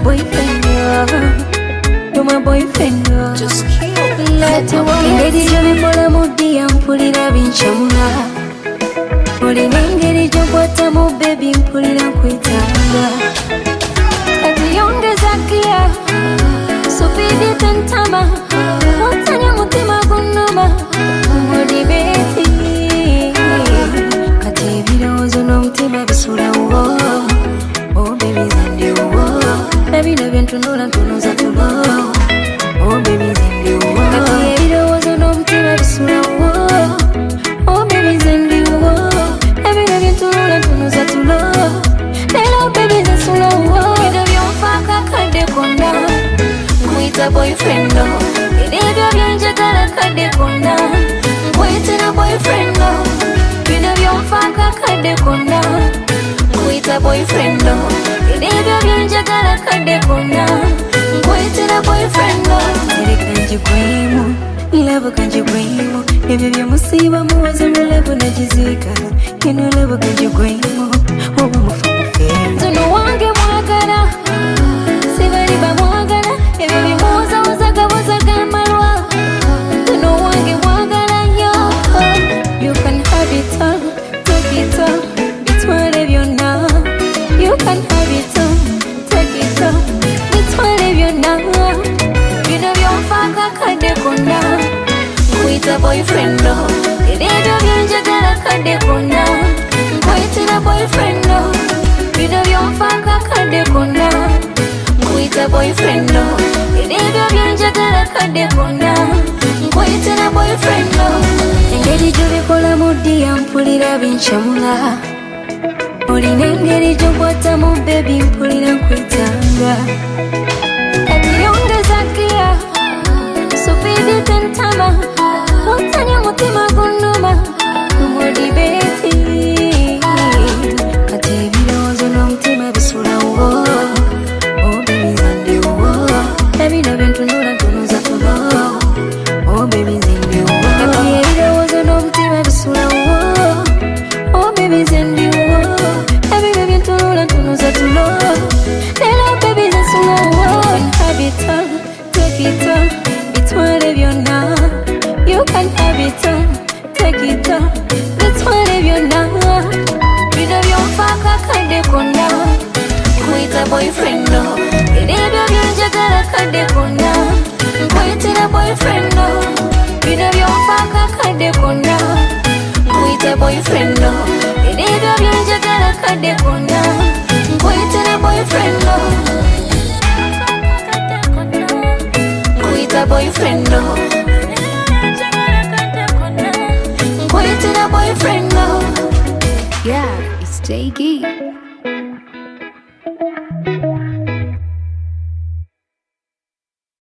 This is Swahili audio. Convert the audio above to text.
boyfriend, you're my boyfriend. Just kill. Let you walk. Ingeri jobi pola mudi ampulira binchamula. Oli nengeri jobwata mu baby mpulira kwetanga. Kati yongeza kia, supidi tentama. Watanya mutima gunuma, mudi beti. Kati ebirozo n'omutima bisula uwo. Oh baby zendi uwo. Baby no byentunula ntunuza tulo. Oh baby zendi uwo. Kati ebirozo n'omutima bisula uwo. Oh baby zendi uwo. Baby no byentunula ntunuza tulo. Hello baby zensula uwo. Bino byonfaka kadde konna. Nkwita boyfriend no. Ebyo byenjagala kadde konna. Nkwitira boyfriend no. Bino byonfaka kadde konna. Nkwita boyfriend no. Ebyo byenjagala kadde konna. Nkwitira boyfriend no. Kanji gwemu, love kanji gwemu. Ebyo byemusiba muwaze mu love najizika. Kino love kanji gwemu. Oba mufamufe. Tuno wange mwagala. Sibali bamwagala. Ebyo byemuwaza wazaga wazaga malwa. Tuno wange mwagala yo. You can have it all, take it all. Bitwale byonna. You can have it all, take it all. Bitwale byonna. Bino byonfaka kadde konna. Nkwita boyfriend no. Ebyo byenjagala kadde konna. Nkwitira boyfriend no. Bino byonfaka kadde konna. Nkwita boyfriend no. Ebyo byenjagala kadde konna. Nkwitira boyfriend no. Engeri gy'obikola mudi ampulira binchamula. Olina engeri gy'okwata mu baby mpulira nkwetanga. Kati yongeza kia, supidi tentama. Watanya mutima gunuma, mudi beti. Kati ebirozo n'omutima bisula uwo. Oh baby zendi uwo. Baby no byentunula ntunuza tulo. Oh baby zendi uwo. Kati ebirozo n'omutima bisula uwo. Oh baby zendi uwo. Baby no byentunula ntunuza tulo. Hello baby zensula uwo. Have it all, take it all. Bitwale byonna. You can have it all, take it all. Bitwale byonna. Bino byonfaka kadde konna. Nkwita boyfriend no. Ebyo byenjagala kadde konna. Nkwitira boyfriend no. Bino byonfaka kadde konna. Nkwita boyfriend no. Ebyo byenjagala kadde konna. Nkwitira boyfriend no. Nkwita boyfriend no. Nkwitira boyfriend no. Yeah, it's Jay Gee.